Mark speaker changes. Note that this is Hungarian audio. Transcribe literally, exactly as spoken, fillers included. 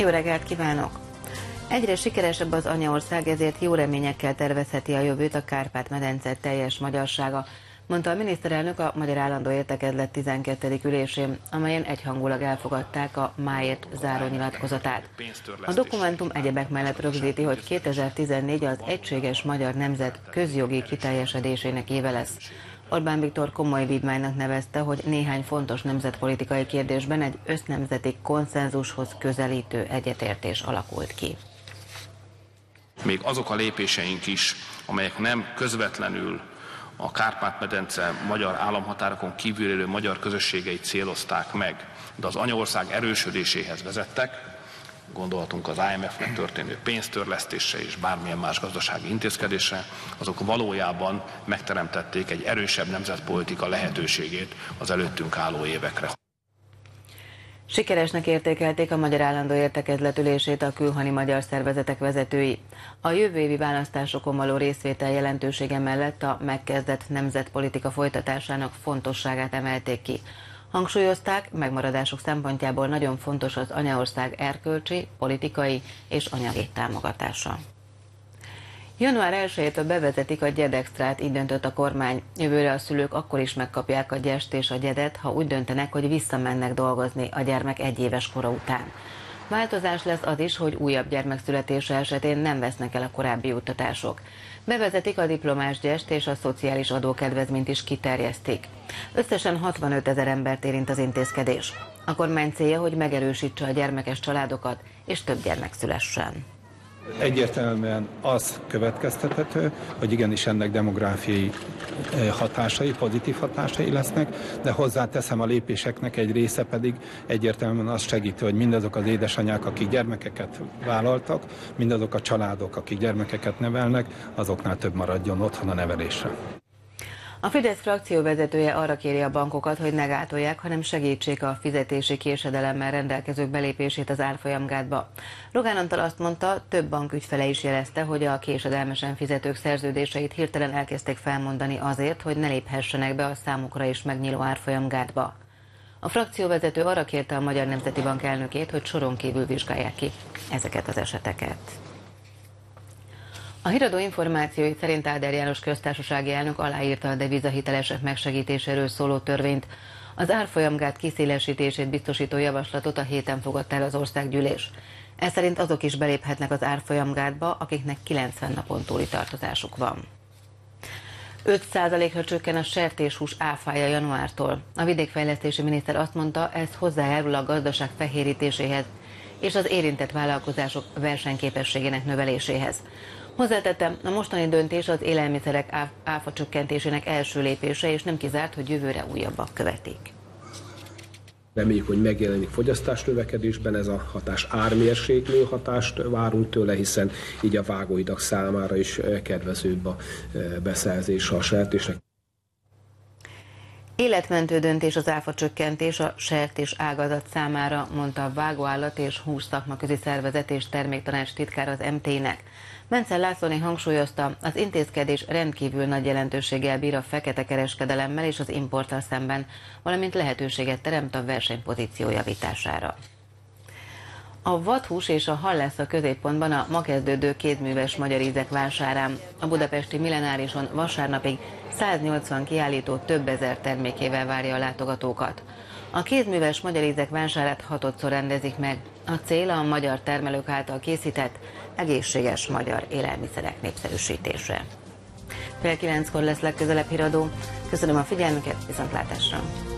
Speaker 1: Jó reggelt kívánok! Egyre sikeresebb az anyaország, ezért jó reményekkel tervezheti a jövőt a Kárpát-medence teljes magyarsága, mondta a miniszterelnök a Magyar Állandó Értekezlet tizenkettedik ülésén, amelyen egyhangulag elfogadták a máért zárónyilatkozatát. A dokumentum egyebek mellett rögzíti, hogy kétezer-tizennégy az egységes magyar nemzet közjogi kiteljesedésének éve lesz. Orbán Viktor komoly vívmánynak nevezte, hogy néhány fontos nemzetpolitikai kérdésben egy össznemzeti konszenzushoz közelítő egyetértés alakult ki.
Speaker 2: Még azok a lépéseink is, amelyek nem közvetlenül a Kárpát-medence magyar államhatárokon kívül élő magyar közösségeit célozták meg, de az anyaország erősödéséhez vezettek, gondolhatunk az I M F-nek történő pénztörlesztésre és bármilyen más gazdasági intézkedésre, azok valójában megteremtették egy erősebb nemzetpolitika lehetőségét az előttünk álló évekre.
Speaker 1: Sikeresnek értékelték a Magyar Állandó Értekezlet ülését a külhoni magyar szervezetek vezetői. A jövő évi választásokon való részvétel jelentősége mellett a megkezdett nemzetpolitika folytatásának fontosságát emelték ki. Hangsúlyozták, megmaradásuk szempontjából nagyon fontos az anyaország erkölcsi, politikai és anyagi támogatása. január elsejétől bevezetik a gyedextrát, így döntött a kormány. Jövőre a szülők akkor is megkapják a gyest és a gyedet, ha úgy döntenek, hogy visszamennek dolgozni a gyermek egyéves kora után. Változás lesz az is, hogy újabb gyermek születése esetén nem vesznek el a korábbi juttatások. Bevezetik a diplomás gyest és a szociális adókedvezményt is kiterjesztik. Összesen hatvanöt ezer embert érint az intézkedés. A kormány célja, hogy megerősítse a gyermekes családokat és több gyermek szülessen.
Speaker 3: Egyértelműen az következtethető, hogy igenis ennek demográfiai hatásai, pozitív hatásai lesznek, de hozzáteszem, a lépéseknek egy része pedig egyértelműen azt segíti, hogy mindazok az édesanyák, akik gyermekeket vállaltak, mindazok a családok, akik gyermekeket nevelnek, azoknál több maradjon otthon a nevelésre.
Speaker 1: A Fidesz frakció vezetője arra kéri a bankokat, hogy ne gátolják, hanem segítsék a fizetési késedelemmel rendelkezők belépését az árfolyamgátba. Rogán Antal azt mondta, több bank ügyfele is jelezte, hogy a késedelmesen fizetők szerződéseit hirtelen elkezdték felmondani azért, hogy ne léphessenek be a számukra is megnyíló árfolyamgátba. A frakcióvezető arra kérte a Magyar Nemzeti Bank elnökét, hogy soron kívül vizsgálják ki ezeket az eseteket. A híradó információi szerint Áder János köztársasági elnök aláírta a devizahitelesek megsegítéséről szóló törvényt. Az árfolyamgát kiszélesítését biztosító javaslatot a héten fogadta el az országgyűlés. Ez szerint azok is beléphetnek az árfolyamgátba, akiknek kilencven napon túli tartozásuk van. öt százalékra csökken a sertéshús áfája januártól. A vidékfejlesztési miniszter azt mondta, ez hozzájárul a gazdaság fehérítéséhez és az érintett vállalkozások versenyképességének növeléséhez. Hozzátettem, a mostani döntés az élelmiszerek áfa csökkentésének első lépése, és nem kizárt, hogy jövőre újabbak követik.
Speaker 4: Reméljük, hogy megjelenik fogyasztás növekedésben, ez a hatás ármérséklő hatást várunk tőle, hiszen így a vágóidak számára is kedvezőbb a beszerzése a sertésnek.
Speaker 1: Életmentő döntés az áfa csökkentés a sertés ágazat számára, mondta a Vágóállat és Hús Szakmaközi Szervezet és Terméktanács titkára az em té i-nek. Mencsel Lászlóné hangsúlyozta, az intézkedés rendkívül nagy jelentőséggel bír a fekete kereskedelemmel és az importtal szemben, valamint lehetőséget teremt a versenypozíció javítására. A vadhús és a hal lesz a középpontban a ma kezdődő kézműves magyar ízek vásárán. A budapesti Millenárison vasárnapig száznyolcvan kiállító több ezer termékével várja a látogatókat. A kézműves magyar ízek vásárát hatodszor rendezik meg. A cél a magyar termelők által készített, egészséges magyar élelmiszerek népszerűsítése. Fél kilenckor lesz legközelebb híradó. Köszönöm a figyelmüket, viszontlátásra!